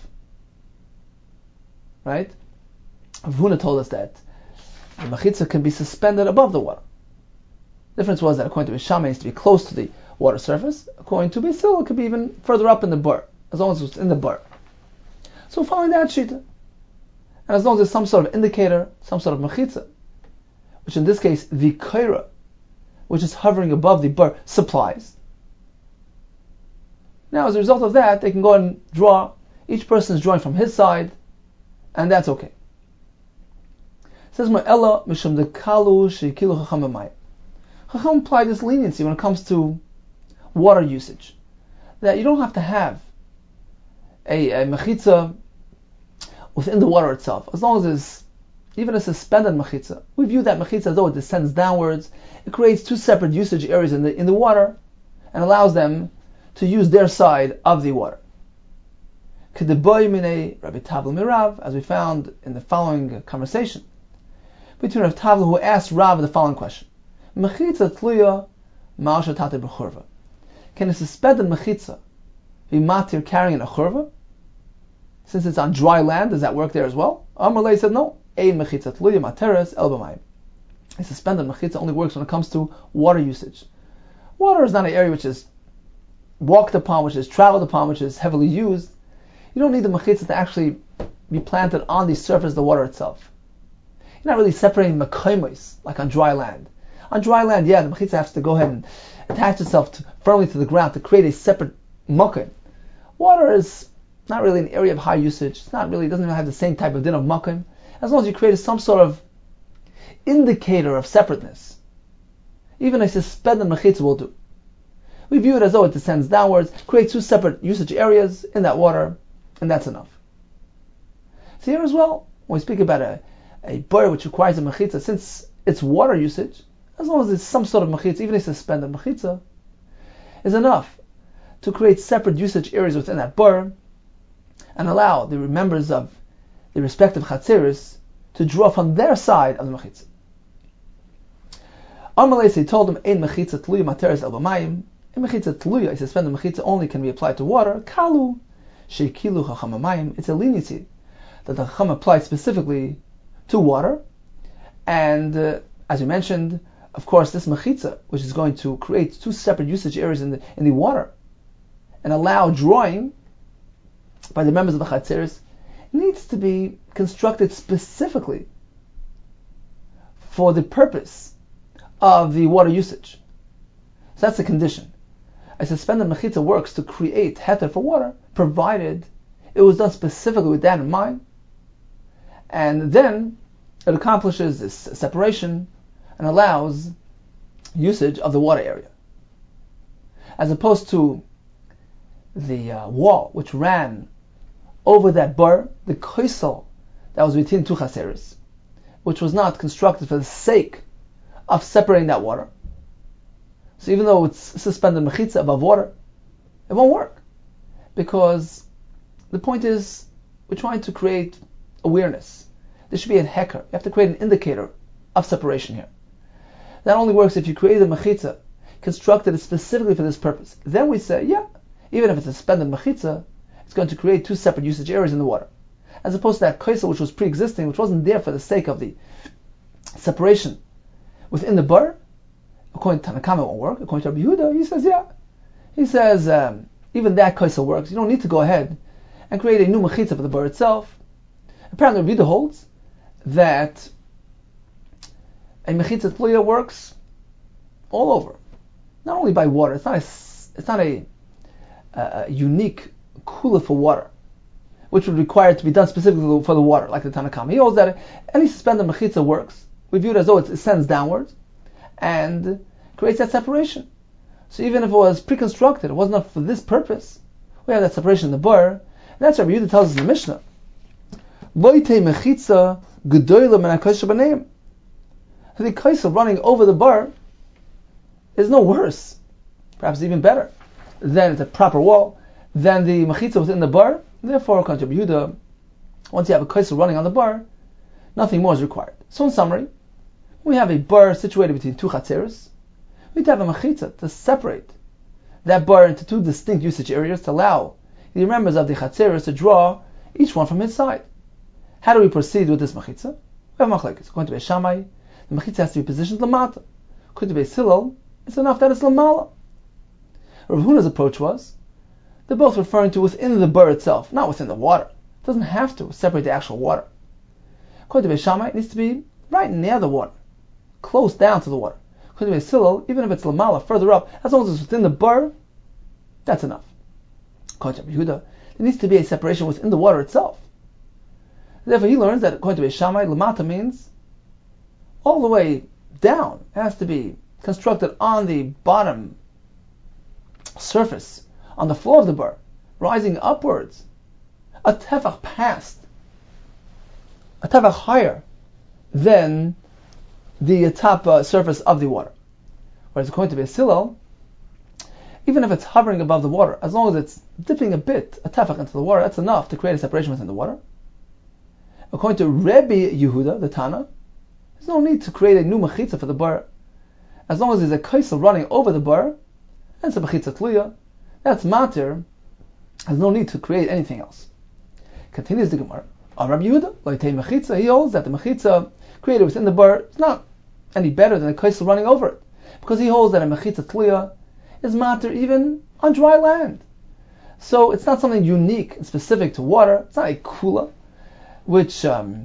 Right? Rav Huna told us that the mechitza can be suspended above the water. The difference was that according to Bishama, it needs to be close to the water surface. According to Basil, it could be even further up in the bar, as long as it's in the bar. So we're following that shita. And as long as there's some sort of indicator, some sort of mechitza, which in this case, the kaira, which is hovering above the bar, supplies. Now, as a result of that, they can go and draw. Each person is drawing from his side, and that's okay. It says, Ma'ella mishum dekalu shekilu chacham b'mayim. Chacham apply this leniency when it comes to water usage, that you don't have to have a mechitza within the water itself, as long as it's even a suspended mechitza. We view that mechitza as though it descends downwards. It creates two separate usage areas in the water, and allows them to use their side of the water. K'deboy minei Rabbi Tavla mirav, as we found in the following conversation between Rav Tavla, who asked Rav the following question: Mechitza tluya ma'al shatate b'churva. Can a suspended mechitza be matir carrying a churva? Since it's on dry land, does that work there as well? Amalei said no. Ein mechitza tluya materes el b'mayim. A suspended mechitza only works when it comes to water usage. Water is not an area which is walked upon, which is traveled upon, which is heavily used. You don't need the mechitza to actually be planted on the surface of the water itself. You're not really separating mekaymis like on dry land. On dry land, yeah, the mechitza has to go ahead and attach itself firmly to the ground to create a separate makim. Water is not really an area of high usage. It's not really, it doesn't even have the same type of din of makim. As long as you create some sort of indicator of separateness, even a suspended mechitza will do. We view it as though it descends downwards, creates two separate usage areas in that water, and that's enough. So here as well, when we speak about a bar which requires a mechitza, since it's water usage, as long as there's some sort of mechitza, even a suspended mechitza, is enough to create separate usage areas within that bar, and allow the members of the respective chatzeris to draw from their side of the mechitza. Amalei told him, "Ein mechitza tluya materes el b'mayim." A mechitza tluya, a suspended mechitza, only can be applied to water. Kalu shekilu chacham b'mayim. It's a leniency that the chacham applied specifically to water. And as we mentioned, of course, this mechitza, which is going to create two separate usage areas in the water, and allow drawing by the members of the chatzeris, needs to be constructed specifically for the purpose of the water usage. So that's the condition. A suspended mechitza works to create heter for water, provided it was done specifically with that in mind, and then it accomplishes this separation and allows usage of the water area, as opposed to the wall which ran over that bar, the koisel that was between two chaseris, which was not constructed for the sake of separating that water. So even though it's suspended mechitza above water, it won't work, because the point is we're trying to create awareness. There should be a heker. You have to create an indicator of separation here. That only works if you create a mechitza, constructed it specifically for this purpose. Then we say, yeah, even if it's a suspended mechitza, it's going to create two separate usage areas in the water. as opposed to that kaisel which was pre-existing, which wasn't there for the sake of the separation within the bar. According to Tanakama, it won't work. According to Rabbi Yehuda, he says, yeah. He says, even that kaisel works. You don't need to go ahead and create a new mechitza for the bar itself. Apparently, Rabbi Yehuda holds that a mechitza tluya works all over, not only by water. It's not a unique kula for water, which would require it to be done specifically for the water, like the Tanakama. He holds that any suspended mechitza works. We view it as though it ascends downwards and creates that separation. So even if it was pre-constructed, it wasn't enough for this purpose, we have that separation in the bar. And that's what Rabbi Yehuda tells us in the Mishnah. The kaisel running over the bar is no worse, perhaps even better, than the proper wall, than the mechitza within the bar. Therefore, according to Rabbi Yehuda, once you have a kaisel running on the bar, nothing more is required. So in summary, we have a bar situated between two chatzeros. We need to have a mechitza to separate that bar into two distinct usage areas to allow the members of the chatzeros to draw each one from his side. How do we proceed with this mechitza? We have machlekes. According to Beis Shammai, the mechitza has to be positioned lamata. According to Beis Hillel, it's enough that it's lamala. Rav Huna's approach was, they're both referring to within the bar itself, not within the water. It doesn't have to separate the actual water. According to Beis Shammai, it needs to be right near the water, close down to the water. According to Beis Hillel, even if it's lamala, further up, as long as it's within the bar, that's enough. According to Rabbi Yehuda, there needs to be a separation within the water itself. Therefore, he learns that according to Beis Shammai, lamata means all the way down. It has to be constructed on the bottom surface, on the floor of the bar, rising upwards, a tefach past, a tefach higher than the top surface of the water. Whereas according to Beis Hillel, even if it's hovering above the water, as long as it's dipping a bit, a tefach into the water, that's enough to create a separation within the water. According to Rabbi Yehuda, the Tana, there's no need to create a new mechitza for the bar. As long as there's a kaisel running over the bar, that's a mechitza tluya, that's matir, there's no need to create anything else. Continues the Gemara. On Rabbi Yehuda, loitei mechitza, he holds that the mechitza created within the bar is not any better than a kaisel running over it, because he holds that a mechitza tluya is matir even on dry land. So it's not something unique and specific to water. It's not a kula, which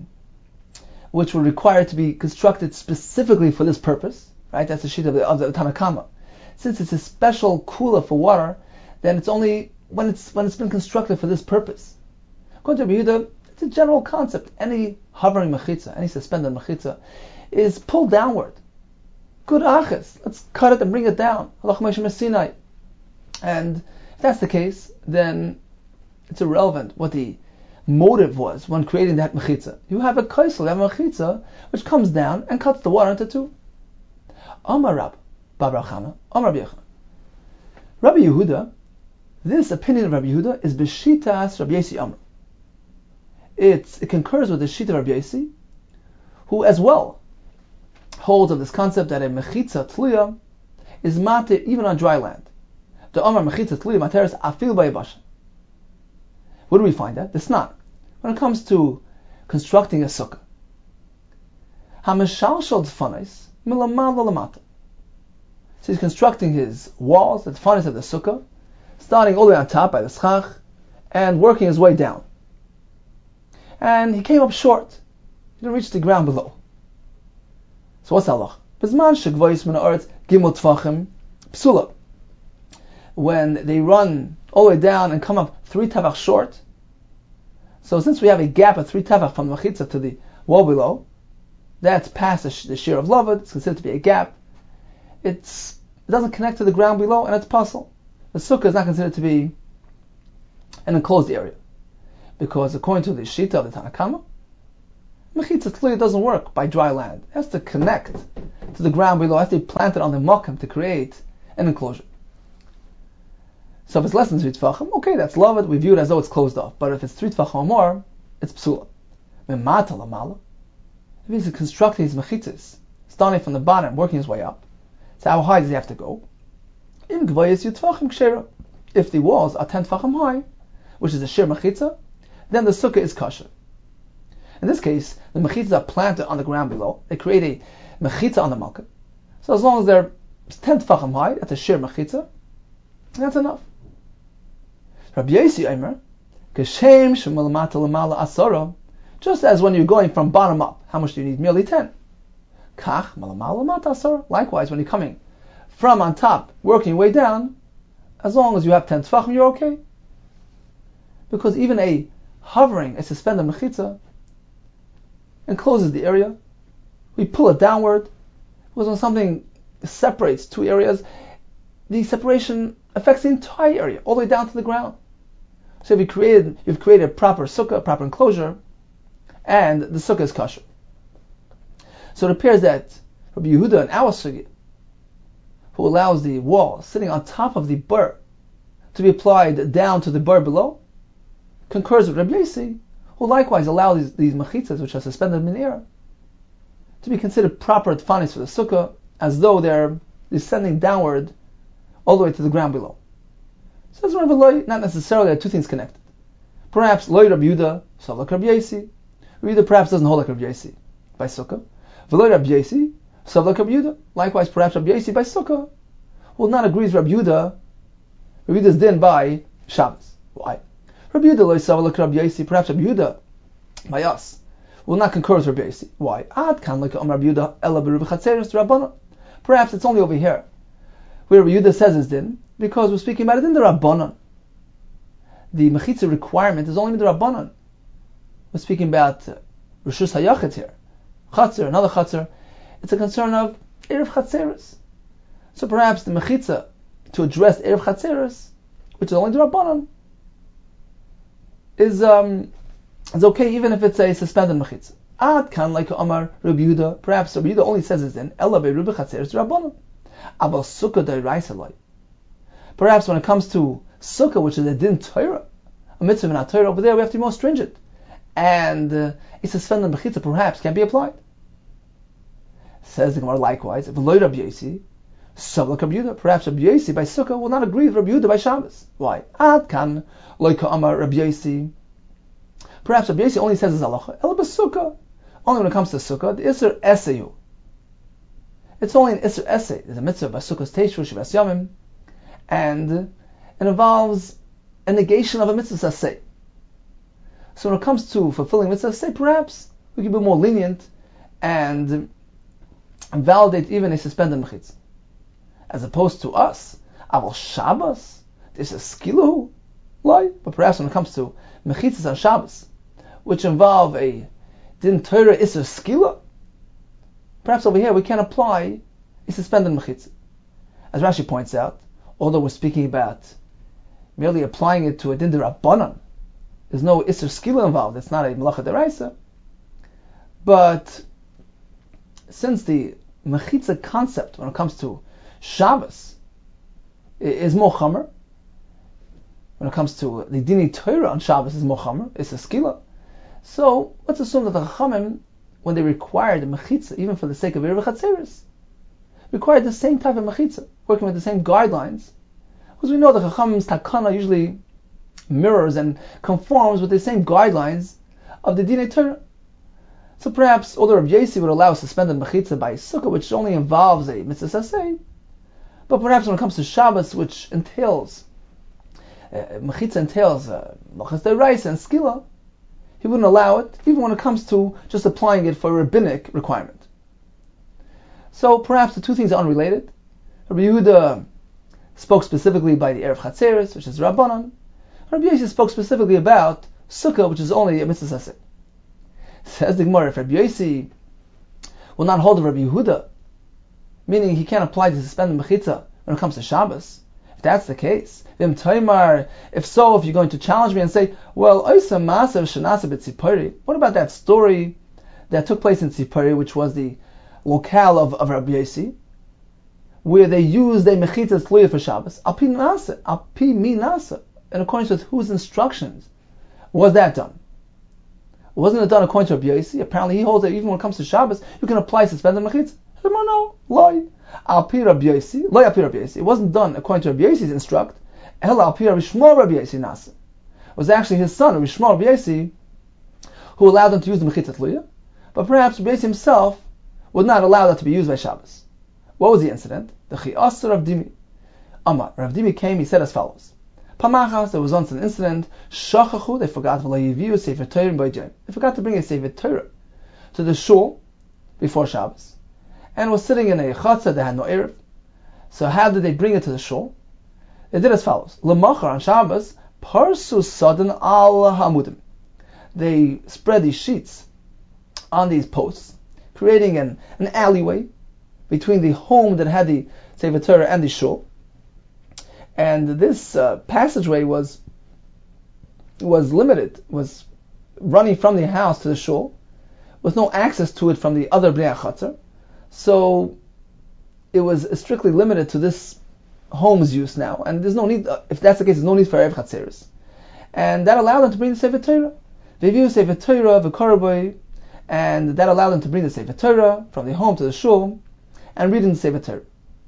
would require to be constructed specifically for this purpose. Right? That's the sheet of the Tanakama. Since it's a special kula for water, then it's only when it's been constructed for this purpose. According to Rabbi Yehuda, it's a general concept. Any hovering mechitza, any suspended mechitza, is pulled downward. Good achas. Let's cut it and bring it down. And if that's the case, then it's irrelevant what the motive was when creating that mechitza. You have a kaisel, you have a mechitza, which comes down and cuts the water into two. Amar Rab, Bab Chana, Amar Rabbi Yochanan. Rabbi Yehuda, this opinion of Rabbi Yehuda is b'shitas Rabbi Yosi Amar. It concurs with the shita of Rabbi Yosi, who as well holds of this concept that a mechitza tluya is matir even on dry land. The Amar mechitza tluya materis afil b'yabasha. Where do we find that? It's not. When it comes to constructing a sukkah, hameshal d'fanais milamal lamata. So he's constructing his walls, the d'fanais of the sukkah, starting all the way on top by the schach, and working his way down. And he came up short. He didn't reach the ground below. So what's halach? Bizman shegvois min haaretz gimel tfachim psula. When they run all the way down and come up 3 tefach short, so since we have a gap of 3 tefach from the mechitza to the wall below, that's past the shear of lavad, it's considered to be a gap. It doesn't connect to the ground below, and it's puzzle. The sukkah is not considered to be an enclosed area, because according to the shita of the Tanakama, mechitza tluya doesn't work by dry land. It has to connect to the ground below. It has to be planted on the makam to create an enclosure. So if it's less than 3 tefachim, okay, that's lavad. We view it as though it's closed off. But if it's 3 tefachim or more, it's psula. If he's constructing his mechitzas, starting from the bottom, working his way up, so how high does he have to go? If the walls are 10 tefachim high, which is a shir mechitza, then the sukkah is kosher. In this case, the mechitzas are planted on the ground below. They create a mechitza on the malka. So as long as they're 10 tefachim high, that's a sheer mechitza, that's enough. Rabbi Yosi Omer, Kashem shemalamata lamala asara, just as when you're going from bottom up, how much do you need? Merely 10. Kach malamala lamata asara. Likewise, when you're coming from on top, working your way down, as long as you have 10 tefachim, you're okay. Because even a suspended mechitza, encloses the area. We pull it downward. Because when something separates two areas, the separation affects the entire area, all the way down to the ground. So you've created a proper sukkah, a proper enclosure, and the sukkah is kosher. So it appears that Rabbi Yehuda in our sugi, who allows the wall sitting on top of the bur to be applied down to the bur below, concurs with Rabbi Yosi, who likewise allow these mechitzas, which are suspended in the air, to be considered proper tfanis for the sukkah, as though they're descending downward all the way to the ground below. So that's Rabbi, not necessarily two things connected. Perhaps Loi Rabbi Yehuda, so like Rabbi Yosi. Rabbi Yehuda perhaps doesn't hold like Rabbi Yosi by sukkah. V'loi Rabbi Yosi, so like Rabbi Yehuda. Likewise, perhaps Rabbi Yosi by sukkah will not agree with Rabbi Yehuda. Rabbi Yehuda's din by Shabbos. Why? Rabbi Yehuda Loi so like Rabbi Yosi. Perhaps Rabbi Yehuda by us will not concur with Rabbi Yosi. Why? Ad kan like Rabbi Yehuda ela beruv chatzeres Rabbana. Perhaps it's only over here where Rabbi Yehuda says his din, because we're speaking about it in the Rabbanan. The mechitza requirement is only in the Rabbanan. We're speaking about Rishus HaYachid here. Chatzer, another Chatzer. It's a concern of Erev Chatzeres. So perhaps the mechitza to address Erev Chatzeres, which is only the Rabbanan, is okay even if it's a suspended mechitza. Ad kan like Amar Rabbi Yehuda. Perhaps Rabbi Yehuda only says his din, Ela beruv chatzeres Rabbanan. Abal sukkah d'oraisa loy. Perhaps when it comes to sukkah, which is a din Torah, a mitzvah in our Torah, over there we have to be more stringent. And a suspended mechitza perhaps can be applied. Says the Gemara likewise, if Loi Rabbi Yosi, so like Rabbi Yehuda, perhaps Rabbi Yosi by sukkah will not agree with Rabbi Yehuda by Shabbos. Why? Ad kan like Amar Rabbi Yosi. Perhaps Rabbi Yosi only says his halacha, El b'sukkah. Only when it comes to sukkah, the Isser Eseyu. It's only an Isser Esei. There's a mitzvah by Sukkah's Teishu, Shivas Yamim, and it involves a negation of a mitzvah Esei. So when it comes to fulfilling mitzvah Esei, perhaps we can be more lenient and validate even a suspended mechitza. As opposed to us, Aval Shabbos, there's a skilahu, but perhaps when it comes to mechitzas on Shabbos, which involve a din Torah Isser skila, perhaps over here we can apply a suspended mechitza. As Rashi points out, although we're speaking about merely applying it to a din d'Rabbanan, there's no Isser skila involved, it's not a melacha d'oraisa, but since the mechitza concept when it comes to Shabbos is more chamer, when it comes to the dini Torah on Shabbos is more chamer, it's a skila. So let's assume that the Chachamim, when they required the mechitza, even for the sake of Erev Chatzeres, required the same type of mechitza, working with the same guidelines, because we know the Chachamim's takana usually mirrors and conforms with the same guidelines of the dini Torah. So perhaps, although Rabbi Yosi would allow suspended mechitza by sukkah, which only involves a mitzvah saseh, but perhaps when it comes to Shabbos, which entails mechitza entails malchus d'oraisa and skila, he wouldn't allow it, even when it comes to just applying it for a rabbinic requirement. So perhaps the two things are unrelated. Rabbi Yehuda spoke specifically by the Erev Chatzeres, which is Rabbanan. Rabbi Yosi spoke specifically about sukkah, which is only a mitzvah saseh. Says the Gemara, if Rabbi Yosi will not hold of Rabbi Yehuda, meaning he can't apply the suspended mechitza when it comes to Shabbos, if that's the case, if so, if you're going to challenge me and say, well, what about that story that took place in Tzipori, which was the locale of Rabbi Yosi, where they used a mechitza tluya for Shabbos, api mi nasa, in accordance with whose instructions was that done? Wasn't it done according to Rabbi Yosi? Apparently he holds that even when it comes to Shabbos, you can apply suspended mechitza. No, lie. Al-pi Rabbi Yosi, lie al-pi Rabbi Yosi. It wasn't done according to Rabbi Yosi's instruct. El al-pi Rabbi Shmuel Rabbi Yosi nasa. It was actually his son, Rabbi Shmuel Rabbi Yosi, who allowed them to use the Mechitza Tluya, but perhaps Rabbi Yossi himself would not allow that to be used by Shabbos. What was the incident? The Chi'asar Rav Dimi. Amar, Rav Dimi came, he said as follows. Pamachas, there was once an incident, Shachachu, they forgot Sefer Torah B'Yom. They forgot to bring a Sefer Torah to the shul before Shabbos, and was sitting in a chatzah, they had no erev. So how did they bring it to the shul? They did as follows. L'machar on Shabbos, Parsu Sadan al Hamudim. They spread these sheets on these posts, creating an alleyway between the home that had the Sefer Torah and the shul. And this passageway was limited, was running from the house to the shul, with no access to it from the other Bnei HaChatzar. So it was strictly limited to this home's use now, and there's no need, if that's the case, there's no need for Erev Chatzeres. And that allowed them to bring the Sefer Torah. They view Sefer Torah, V'Karaboy, and that allowed them to bring the Sefer Torah from the home to the shul, and read in the Sefer Torah.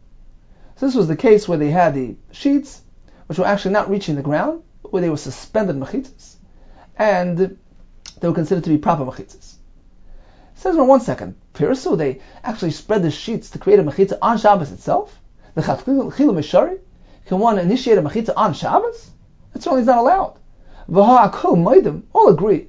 So this was the case where they had the sheets, which were actually not reaching the ground, where they were suspended mechitzas, and they were considered to be proper mechitzas. It says, well, 1 second, Pirasu, they actually spread the sheets to create a mechitza on Shabbos itself? The Chatchilu Mishari? Can one initiate a mechitza on Shabbos? That certainly is not allowed. V'ha akol maidim, all agree,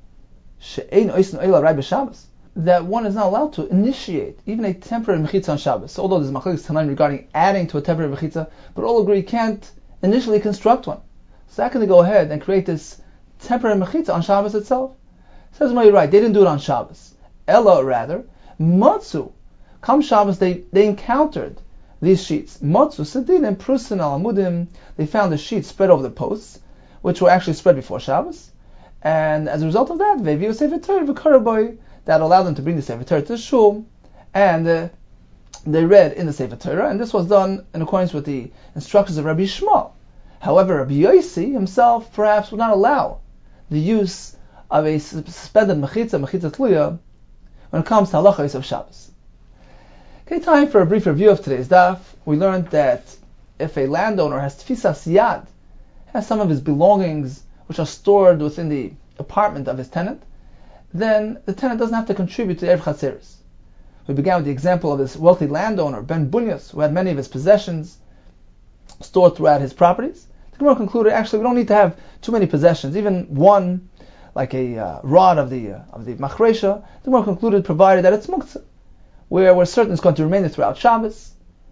she'ein oisn oila rai b'Shabbos, that one is not allowed to initiate even a temporary mechitza on Shabbos. So although there's machlokes tanaim regarding adding to a temporary mechitza, but all agree you can't initially construct one. So how can they go ahead and create this temporary mechitza on Shabbos itself? Says you're right, they didn't do it on Shabbos. Ella rather, matzu, come Shabbos they encountered these sheets. Matzu sedin and prusin al amudim, they found the sheets spread over the posts, which were actually spread before Shabbos. And as a result of that, they Sefer Torah v'Karaboy, that allowed them to bring the Sefer Torah to the shul, and they read in the Sefer Torah, and this was done in accordance with the instructions of Rabbi Shmuel. However, Rabbi Yossi himself perhaps would not allow the use of a suspended mechitza tluya, when it comes to halachos of Shabbos. Okay, time for a brief review of today's daf. We learned that if a landowner has tfisas yad, has some of his belongings which are stored within the apartment of his tenant, then the tenant doesn't have to contribute to Erev Chatzeres. We began with the example of this wealthy landowner, Ben Bunyas, who had many of his possessions stored throughout his properties. The Gemara concluded, actually, we don't need to have too many possessions, even one, like a rod of the machresha. The Gemara concluded, provided that it's muktzah, where we're certain it's going to remain there throughout Shabbos,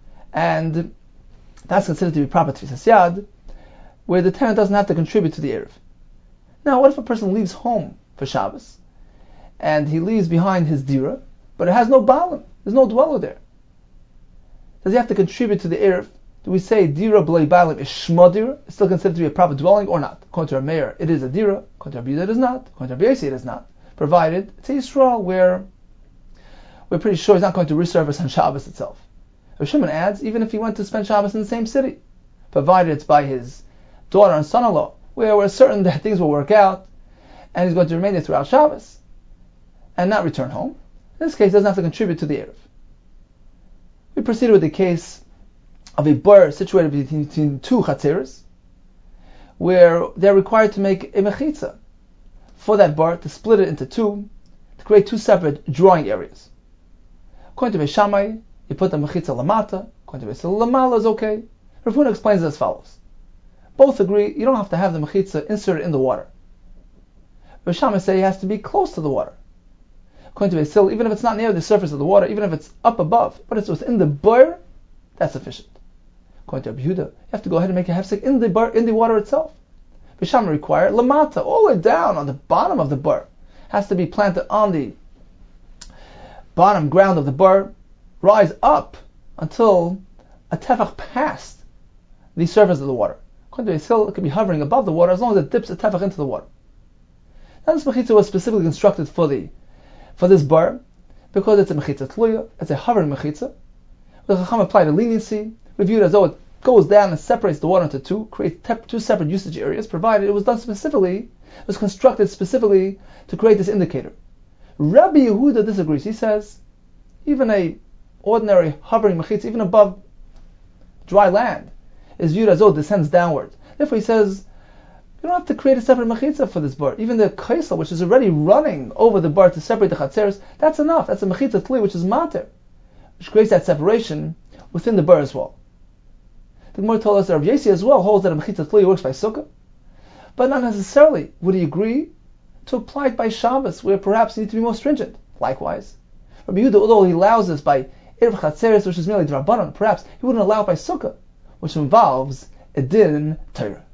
and that's considered to be proper tfisas yad, where the tenant doesn't have to contribute to the Erev. Now, what if a person leaves home for Shabbos, and he leaves behind his dira, but it has no balim, there's no dweller there? Does he have to contribute to the Erev? Do we say dira b'lei balim is shma dira? It's still considered to be a proper dwelling or not? According to our mayor, it is a dira. According to our Yehuda, it is not. According to our Yossi, it is not. Provided it's a Yisrael where we're pretty sure he's not going to resurface on Shabbos itself. Rav Shimon adds, even if he went to spend Shabbos in the same city, provided it's by his daughter and son-in-law, where we're certain that things will work out, and he's going to remain there throughout Shabbos, and not return home. In this case, he doesn't have to contribute to the Erev. We proceeded with the case of a bar situated between two chatzeres, where they're required to make a mechitza for that bar, to split it into two, to create two separate drawing areas. According to Beis Shammai, you put the mechitza lamata. According to Beis Hillel, lamala is okay. Rav Huna explains it as follows. Both agree you don't have to have the mechitza inserted in the water. Beis Shammai say it has to be close to the water. According to Beis Hillel, even if it's not near the surface of the water, even if it's up above, but it's within the bar, that's sufficient. According to Rabbi Yehuda, you have to go ahead and make a hefsek in the bar, in the water itself. Beis Shammai require lamata, all the way down on the bottom of the bar, has to be planted on the bottom ground of the bar, rise up until a tefach past the surface of the water. According to Beis Hillel, it could be hovering above the water as long as it dips a tefach into the water. Now this mechitza was specifically constructed for this bar, because it's a mechitza tluya, it's a hovering mechitza. The Chacham applied a leniency, reviewed as though it goes down and separates the water into two, creates two separate usage areas, provided it was done specifically, it was constructed specifically to create this indicator. Rabbi Yehuda disagrees. He says, even a ordinary hovering mechitza, even above dry land, is viewed as though it descends downward. Therefore he says, You don't have to create a separate mechitza for this bar. Even the kaisel, which is already running over the bar to separate the chatzeres, that's enough. That's a mechitza tli, which is mater, which creates that separation within the bar as well. The Gemara told us that Rav Yossi as well holds that a mechitza tli works by sukkah, but not necessarily would he agree to apply it by Shabbos, where perhaps you need to be more stringent. Likewise, Rabbi Yehuda, although he allows this by Erev Chatzeres, which is merely Drabanan, perhaps he wouldn't allow it by Sukkah, which involves a din Torah.